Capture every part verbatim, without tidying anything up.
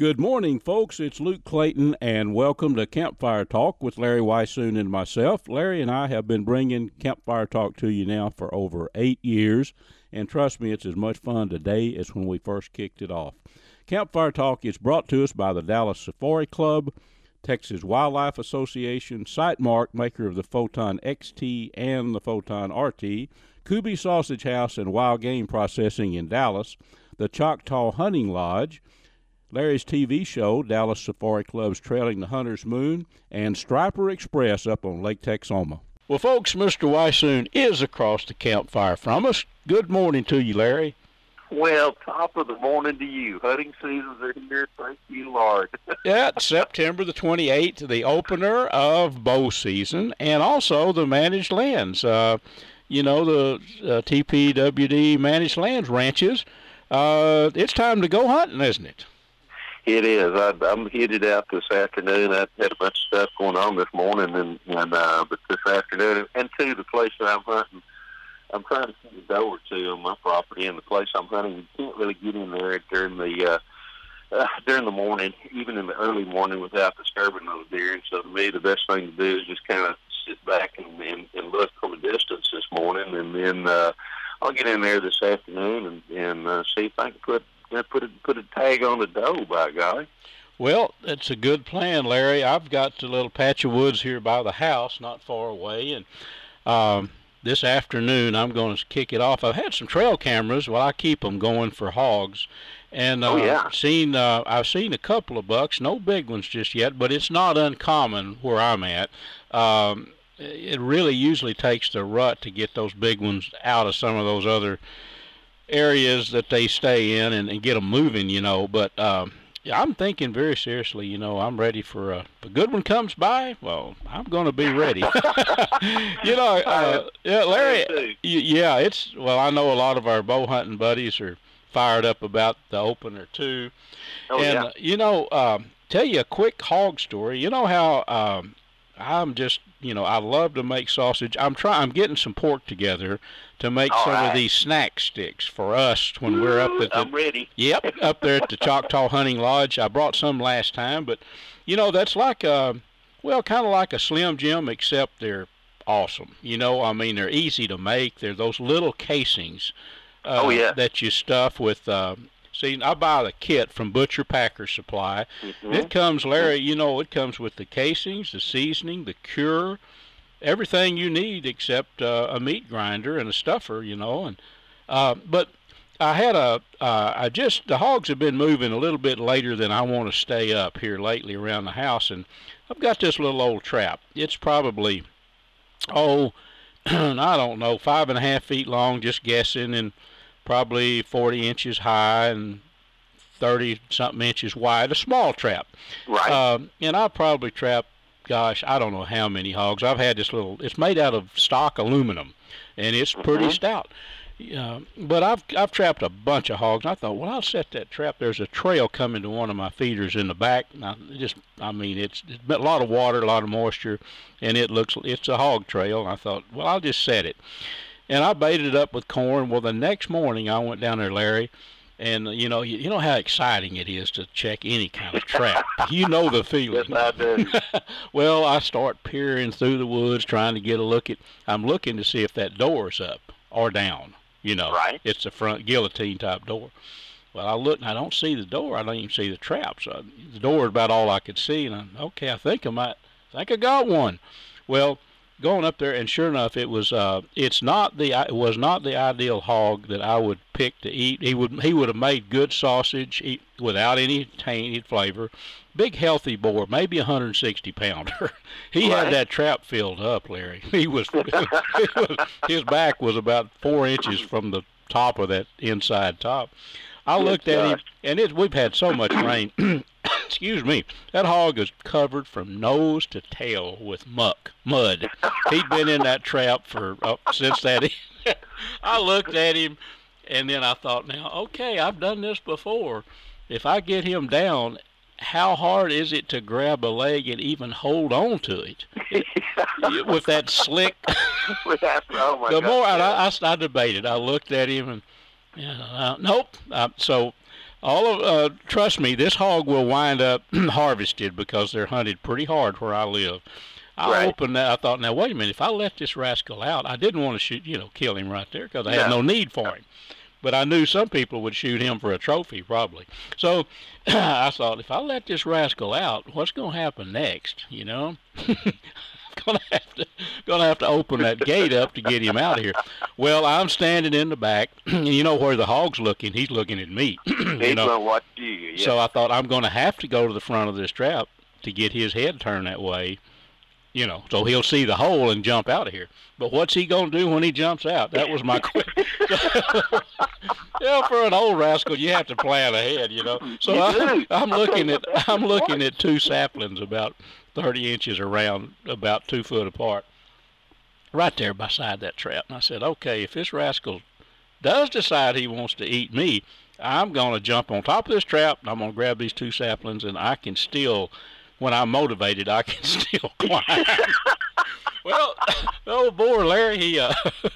Good morning, folks. It's Luke Clayton, and welcome to Campfire Talk with Larry Weissoon and myself. Larry and I have been bringing Campfire Talk to you now for over eight years, and trust me, it's as much fun today as when we first kicked it off. Campfire Talk is brought to us by the Dallas Safari Club, Texas Wildlife Association, Sightmark, maker of the Photon X T and the Photon R T, Kuby Sausage House and Wild Game Processing in Dallas, the Choctaw Hunting Lodge, Larry's T V show, Dallas Safari Club's Trailing the Hunter's Moon, and Striper Express up on Lake Texoma. Well, folks, Mister Weissoon is across the campfire from us. Good morning to you, Larry. Well, top of the morning to you. Hunting seasons are here. Thank you, Lord. Yeah, September the twenty-eighth, the opener of bow season, and also the managed lands. Uh, you know, the uh, T P W D managed lands ranches. Uh, it's time to go hunting, isn't it? It is. I, I'm headed out this afternoon. I had a bunch of stuff going on this morning, and, and uh, but this afternoon, and to the place that I'm hunting, I'm trying to get a doe or two on my property, and the place I'm hunting, you can't really get in there during the uh, uh, during the morning, even in the early morning, without disturbing those deer. And so, to me, the best thing to do is just kind of sit back and, and, and look from a distance this morning, and then uh, I'll get in there this afternoon and, and uh, see if I can put. Put a, put a tag on the doe, by golly. Well, it's a good plan, Larry. I've got a little patch of woods here by the house, not far away, and um, this afternoon I'm going to kick it off. I've had some trail cameras. Well, I keep them going for hogs, and uh, oh, yeah. seen uh, I've seen a couple of bucks, no big ones just yet, but it's not uncommon where I'm at. Um, it really usually takes the rut to get those big ones out of some of those other areas that they stay in and, and get them moving, you know. But um, yeah, I'm thinking very seriously, you know, I'm ready for a, if a good one comes by, well, I'm going to be ready. you know, uh, yeah, Larry, yeah, it's, well, I know a lot of our bow hunting buddies are fired up about the opener too. Oh, and, yeah. uh, you know, um, tell you a quick hog story. You know how um, I'm just, you know, I love to make sausage. I'm trying, I'm getting some pork together to make All some right. of these snack sticks for us when we're up at the, I'm ready. Yep, up there at the Choctaw Hunting Lodge. I brought some last time, but, you know, that's like a, well, kind of like a Slim Jim, except they're awesome. You know, I mean, they're easy to make. They're those little casings uh, oh, yeah. that you stuff with, uh, see, I buy the kit from Butcher Packer Supply. Mm-hmm. It comes, Larry, you know, it comes with the casings, the seasoning, the cure, everything you need except uh, a meat grinder and a stuffer, you know. And uh, but I had a, uh, I just, the hogs have been moving a little bit later than I want to stay up here lately around the house. And I've got this little old trap. It's probably, oh, I don't know, five and a half feet long, just guessing, and probably forty inches high and thirty something inches wide, a small trap. Right. Um, and I probably trap, gosh, I don't know how many hogs. I've had this little, it's made out of stock aluminum, and it's pretty mm-hmm. stout. Uh, but I've I've trapped a bunch of hogs. And I thought, well, I'll set that trap. There's a trail coming to one of my feeders in the back. And I just, I mean, it's, it's a lot of water, a lot of moisture, and it looks, it's a hog trail. And I thought, well, I'll just set it. And I baited it up with corn. Well, the next morning I went down there, Larry, and you know, you, you know how exciting it is to check any kind of trap. You know the feeling. Yes, I do. Well, I start peering through the woods, trying to get a look at. I'm looking to see if that door's up or down. You know, right. It's the front guillotine type door. Well, I look and I don't see the door. I don't even see the trap. So the door is about all I could see. And I'm okay. I think I might. I think I got one. Well, going up there, and sure enough, it was. Uh, it's not the. It was not the ideal hog that I would pick to eat. He would. He would have made good sausage eat, without any tainted flavor. Big healthy boar, maybe a hundred sixty pounder. He right. had that trap filled up, Larry. He was, was. His back was about four inches from the top of that inside top. I Good looked at gosh. him, and it, we've had so much rain. Excuse me. That hog is covered from nose to tail with muck, mud. He'd been in that trap for uh, since that. I looked at him, and then I thought, now, okay, I've done this before. If I get him down, how hard is it to grab a leg and even hold on to it, it with that slick? oh my the God, more yeah. I, I, I debated, I looked at him and, yeah, uh, nope. Uh, so All of uh, trust me, this hog will wind up harvested because they're hunted pretty hard where I live. I right. opened that. I thought, now wait a minute. If I let this rascal out, I didn't want to shoot, you know, kill him right there because I had no. no need for him. But I knew some people would shoot him for a trophy, probably. So I thought, if I let this rascal out, what's going to happen next? You know, gonna have to gonna have to open that gate up to get him out of here. Well, I'm standing in the back, and you know where the hog's looking. He's looking at me. He's you know? gonna watch you. Yeah. So I thought I'm going to have to go to the front of this trap to get his head turned that way. You know, so he'll see the hole and jump out of here. But what's he going to do when he jumps out? That was my question. Yeah, for an old rascal, you have to plan ahead, you know. So I, I'm looking at I'm looking at two saplings about thirty inches around, about two foot apart, right there beside that trap. And I said, okay, if this rascal does decide he wants to eat me, I'm going to jump on top of this trap, and I'm going to grab these two saplings, and I can still, when I'm motivated, I can still climb. Well, the old boy, Larry, he, uh,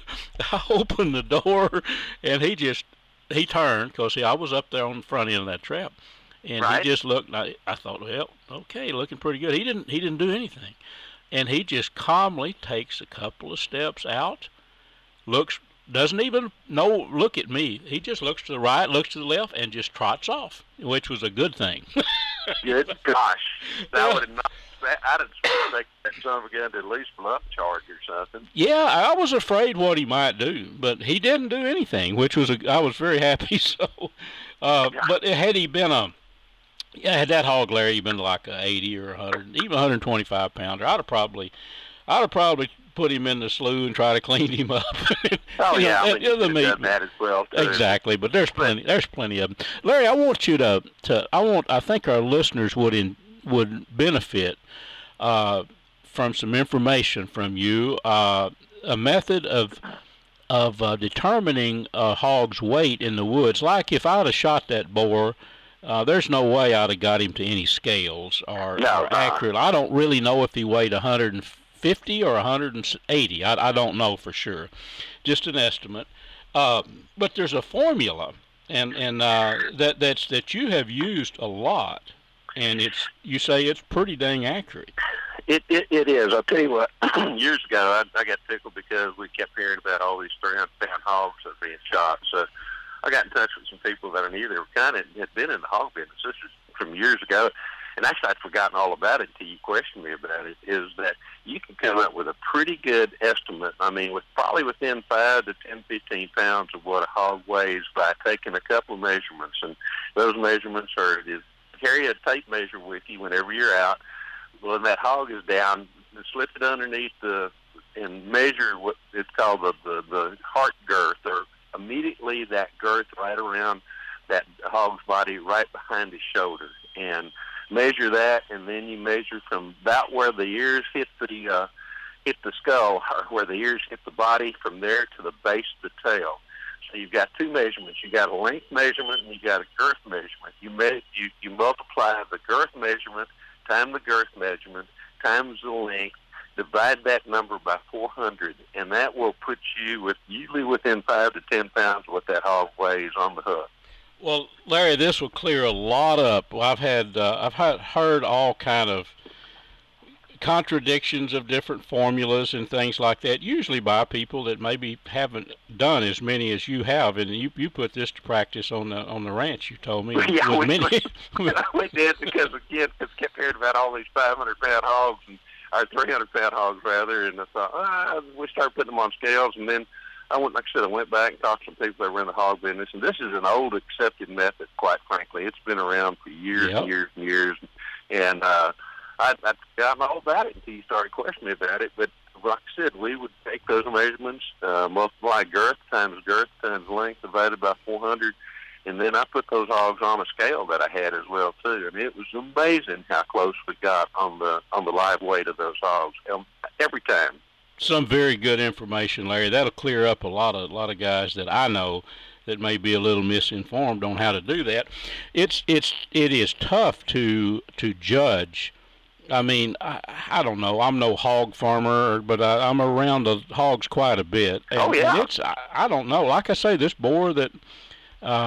I opened the door, and he just, he turned, because see, I was up there on the front end of that trap, and right. he just looked, and I, I thought, well, okay, looking pretty good. He didn't, he didn't do anything. And he just calmly takes a couple of steps out, looks, doesn't even know, look at me. He just looks to the right, looks to the left, and just trots off, which was a good thing. Good gosh. That would have not, I'd expect that son of a gun to at least bluff charge or something. Yeah, I was afraid what he might do, but he didn't do anything, which was, a, I was very happy. So, uh, yeah. But had he been a, yeah, had that hog, Larry, been like a eighty or a hundred, even a hundred twenty-five pounder, I'd have probably, I'd have probably put him in the slough and try to clean him up. Oh you yeah, know, I mean, you the could have done that as well too. Exactly, but there's plenty, there's plenty of them. Larry, I want you to, to, I want, I think our listeners would in, would benefit uh, from some information from you, uh, a method of of uh, determining a hog's weight in the woods. Like if I'd have shot that boar, uh, there's no way I'd have got him to any scales or, no, or accurate. I don't really know if he weighed one hundred fifty or one hundred eighty. I, I don't know for sure, just an estimate. Uh, but there's a formula, and and uh, that that's that you have used a lot, and it's you say it's pretty dang accurate. It, it it is. I'll tell you what. Years ago, I, I got tickled because we kept hearing about all these three hundred pound hogs that were being shot. So I got in touch with some people that I knew that were kind of had been in the hog business. This is from years ago, and actually I'd forgotten all about it until you questioned me about it. Is that you can come up with a pretty good estimate. I mean, with probably within five to ten, fifteen pounds of what a hog weighs by taking a couple of measurements, and those measurements are is carry a tape measure with you whenever you're out. When that hog is down, slip it underneath the and measure what it's called the, the, the heart girth, or immediately that girth right around that hog's body, right behind his shoulder, and measure that, and then you measure from about where the ears hit the uh, hit the skull, or where the ears hit the body, from there to the base of the tail. So you've got two measurements. You got a length measurement and you got a girth measurement. You me- you you multiply the girth measurement times the girth measurement times the length, divide that number by four hundred, and that will put you with usually within five to ten pounds of what that hog weighs on the hook. Well, Larry, this will clear a lot up. Well, I've had uh, I've had, heard all kind of contradictions of different formulas and things like that, usually by people that maybe haven't done as many as you have, and you you put this to practice on the on the ranch. You told me. Yeah, with we, many. we, we did because again, just kept hearing about all these five hundred pound hogs and or three hundred pound hogs rather, and I thought ah, we started putting them on scales, and then I went, like I said, I went back and talked to some people that were in the hog business, and this is an old accepted method. Quite frankly, it's been around for years Yep. and years and years, and uh, I, I'd forgotten all about it until you started questioning me about it. But like I said, we would take those measurements, uh, multiply girth times girth times length divided by four hundred, and then I put those hogs on a scale that I had as well too. And it was amazing how close we got on the on the live weight of those hogs um, every time. Some very good information, Larry. That'll clear up a lot of a lot of guys that I know that may be a little misinformed on how to do that. It's it's it is tough to to judge. I mean, I, I don't know. I'm no hog farmer, but I, I'm around the hogs quite a bit. And, oh yeah. And it's I, I don't know. Like I say, this boar that um,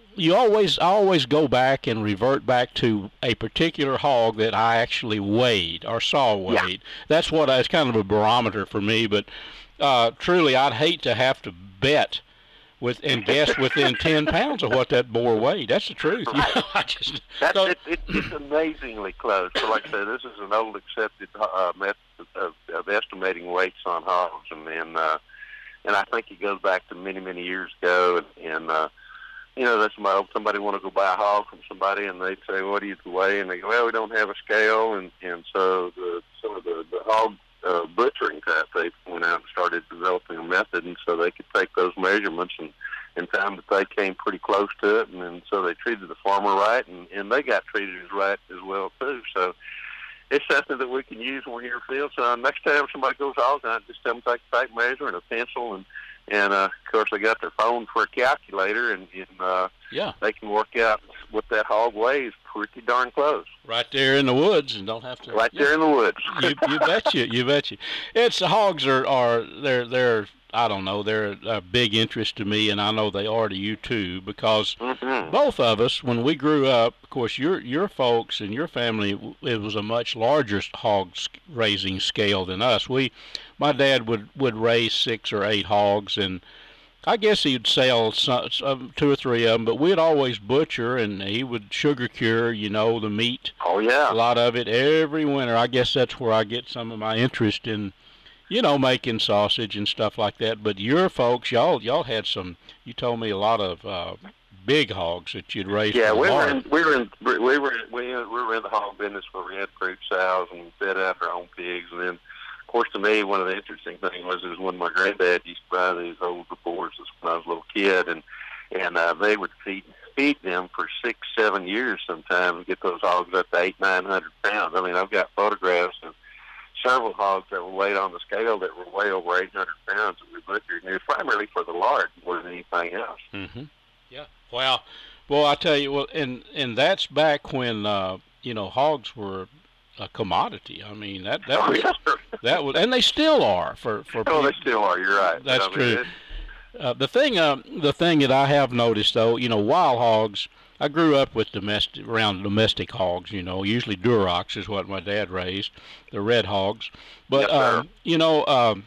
you always, I always go back and revert back to a particular hog that I actually weighed or saw weighed. Yeah. That's what I, it's kind of a barometer for me. But uh, truly, I'd hate to have to bet with and guess within ten pounds of what that boar weighed. That's the truth. Right. You know, I just, That's, so, it, it, it's amazingly close. So like I said, this is an old accepted uh, method of, of estimating weights on hogs, and and, uh, and I think it goes back to many many years ago. And, and uh, you know, that's somebody somebody want to go buy a hog from somebody, and they say, "What do you weigh?" And they go, "Well, we don't have a scale." And and so the some of the, the hog uh, butchering type they went out and started developing a method, and so they could take those measurements and. And found that they came pretty close to it, and, and so they treated the farmer right, and, and they got treated as right as well too. So it's something that we can use when you're in the field. So next time somebody goes hog hunting, just tell them to take a tape measure and a pencil, and and uh, of course they got their phone for a calculator, and, and uh, yeah, they can work out what that hog weighs pretty darn close. Right there in the woods, and don't have to. Right yeah. there in the woods. you, you bet you, you bet you. It's the hogs are are they're they're. I don't know, they're a big interest to me, and I know they are to you too, because mm-hmm. both of us, when we grew up, of course, your your folks and your family, it was a much larger hog raising scale than us. We, my dad would, would raise six or eight hogs, and I guess he'd sell some, some, two or three of them, but we'd always butcher, and he would sugar cure, you know, the meat. Oh, yeah. A lot of it every winter. I guess that's where I get some of my interest in, you know, making sausage and stuff like that. But your folks, y'all, y'all had some. You told me a lot of uh, big hogs that you'd raised. Yeah, we were, in, we were in we were we were in the hog business where we had fruit sows and fed out our own pigs. And then, of course, to me, one of the interesting things was is when my granddad used to buy these old boars when I was a little kid, and and uh, they would feed feed them for six, seven years sometimes and get those hogs up to eight, nine hundred pounds. I mean, I've got photographs of several hogs that were weighed on the scale that were way over eight hundred pounds that we butchered, and it was primarily for the lard more than anything else. Mm-hmm. Yeah. Wow. Well, I tell you, well, and and that's back when uh, you know, hogs were a commodity. I mean, that that was, oh, yeah. that was, and they still are for for. Oh, people. They still are. You're right. That's I mean, true. Uh, the thing, uh, the thing that I have noticed, though, you know, wild hogs. I grew up with domestic, around domestic hogs, you know, usually Durocs is what my dad raised, the red hogs. But, yes, um, you know, um,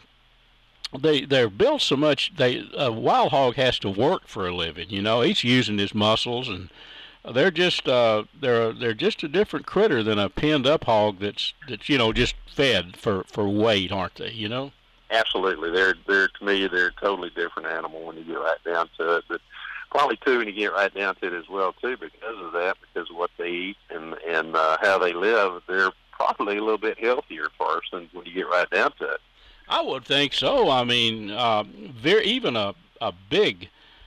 they, they're built so much, they, a wild hog has to work for a living, you know, he's using his muscles, and they're just, uh, they're, they're just a different critter than a pinned up hog that's, that's, you know, just fed for, for weight, aren't they, you know? Absolutely. They're, they're, to me, they're a totally different animal when you get right down to it. But probably, too, when you get right down to it as well, too, because of that, because of what they eat and, and uh, how they live, they're probably a little bit healthier for us than when you get right down to it. I would think so. I mean, uh, very, even a, a big,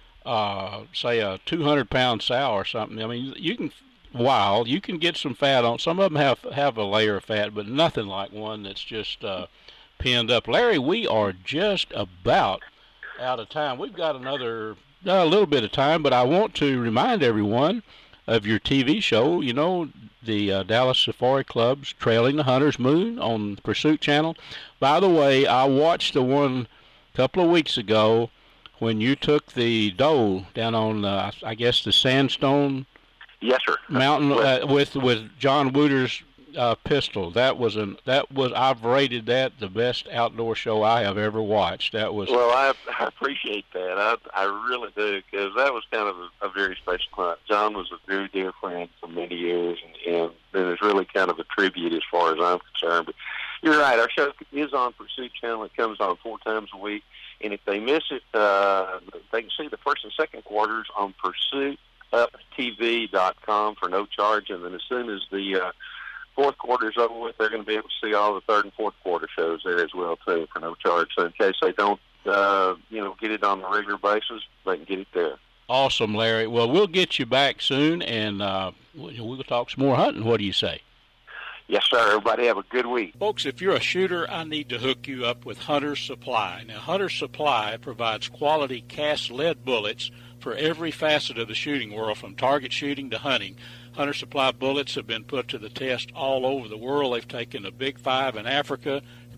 uh, say, a two hundred pound sow or something, I mean, you can, wild, you can get some fat on. Some of them have, have a layer of fat, but nothing like one that's just uh, pinned up. Larry, we are just about out of time. We've got another... a little bit of time, but I want to remind everyone of your T V show, you know, the uh, Dallas Safari Club's Trailing the Hunter's Moon on the Pursuit Channel. By the way, I watched the one a couple of weeks ago when you took the doe down on, uh, I guess, the Sandstone yes, sir. Mountain uh, with with John Wooter's uh, pistol. That was an that was I've rated that the best outdoor show I have ever watched. That was well. I, I appreciate that. I I really do, because that was kind of a, a very special hunt. John was a very dear friend for many years, and, and it was really kind of a tribute as far as I'm concerned. But you're right. Our show is on Pursuit Channel. It comes on four times a week, and if they miss it, uh, they can see the first and second quarters on Pursuit Up T V dot com for no charge, and then as soon as the uh, fourth quarter is over with, they're going to be able to see all the third and fourth quarter shows there as well, too, for no charge. So in case they don't, uh, you know, get it on a regular basis, they can get it there. Awesome, Larry. Well, we'll get you back soon, and uh, we'll talk some more hunting. What do you say? Yes, sir. Everybody have a good week. Folks, if you're a shooter, I need to hook you up with Hunter's Supply. Now, Hunter's Supply provides quality cast lead bullets for every facet of the shooting world, from target shooting to hunting. Hunter Supply bullets have been put to the test all over the world. They've taken a Big Five in Africa,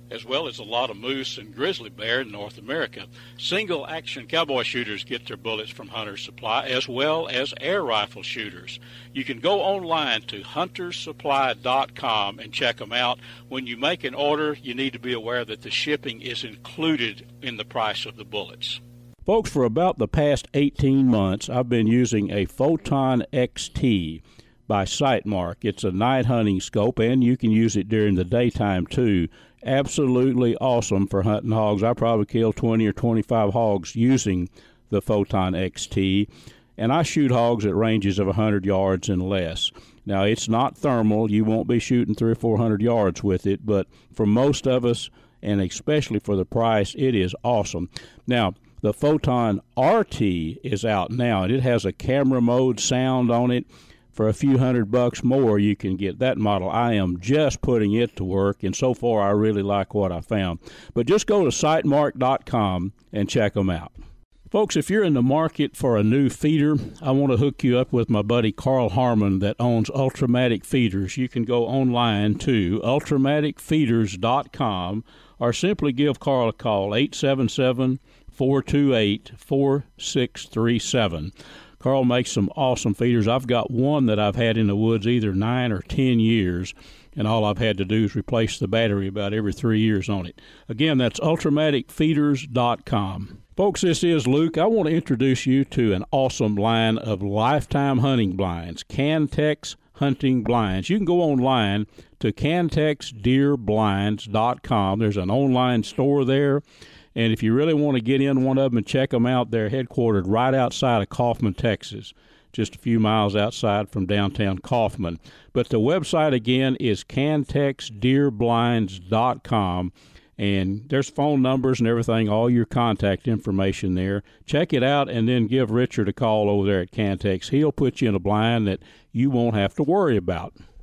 as well as a lot of moose and grizzly bear in North America. Single-action cowboy shooters get their bullets from Hunter's Supply, as well as air rifle shooters. You can go online to hunters supply dot com and check them out. When you make an order, you need to be aware that the shipping is included in the price of the bullets. Folks, for about the past eighteen months, I've been using a Photon X T by Sightmark. It's a night hunting scope, and you can use it during the daytime, too. Absolutely awesome for hunting hogs. I probably killed twenty or twenty-five hogs using the Photon X T, and I shoot hogs at ranges of one hundred yards and less. Now, it's not thermal. You won't be shooting three or four hundred yards with it, but for most of us, and especially for the price, it is awesome. Now, the Photon R T is out now, and it has a camera mode sound on it. For a few hundred bucks more, you can get that model. I am just putting it to work, and so far I really like what I found. But just go to sightmark dot com and check them out. Folks, if you're in the market for a new feeder, I want to hook you up with my buddy Carl Harmon that owns Ultramatic Feeders. You can go online to ultramatic feeders dot com or simply give Carl a call, eight seven seven, four two eight, four six three seven. Carl makes some awesome feeders. I've got one that I've had in the woods either nine or ten years, and all I've had to do is replace the battery about every three years on it. Again, that's ultramatic feeders dot com. Folks, this is Luke. I want to introduce you to an awesome line of lifetime hunting blinds, Cantex Hunting Blinds. You can go online to cantex deer blinds dot com. There's an online store there. And if you really want to get in one of them and check them out, they're headquartered right outside of Kaufman, Texas, just a few miles outside from downtown Kaufman. But the website, again, is cantex deer blinds dot com, and there's phone numbers and everything, all your contact information there. Check it out, and then give Richard a call over there at Cantex. He'll put you in a blind that you won't have to worry about.